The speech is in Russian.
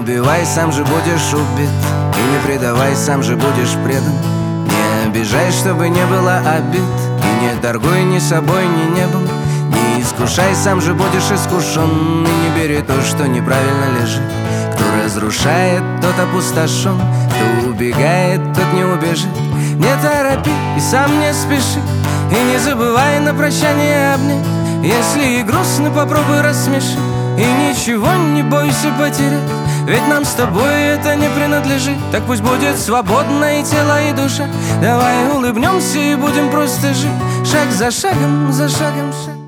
убивай, сам же будешь убит. И не предавай, сам же будешь предан. Не обижай, чтобы не было обид. И не торгуй ни собой, ни небом. Не искушай, сам же будешь искушен. И не бери то, что неправильно лежит. Кто разрушает, тот опустошен. Кто убегает, тот не убежит. Не торопи и сам не спеши. И не забывай на прощание обнять. Если и грустно, попробуй рассмешить. И ничего не бойся потерять, ведь нам с тобой это не принадлежит. Так пусть будет свободно и тело, и душа. Давай улыбнемся и будем просто жить. Шаг за шагом, шаг.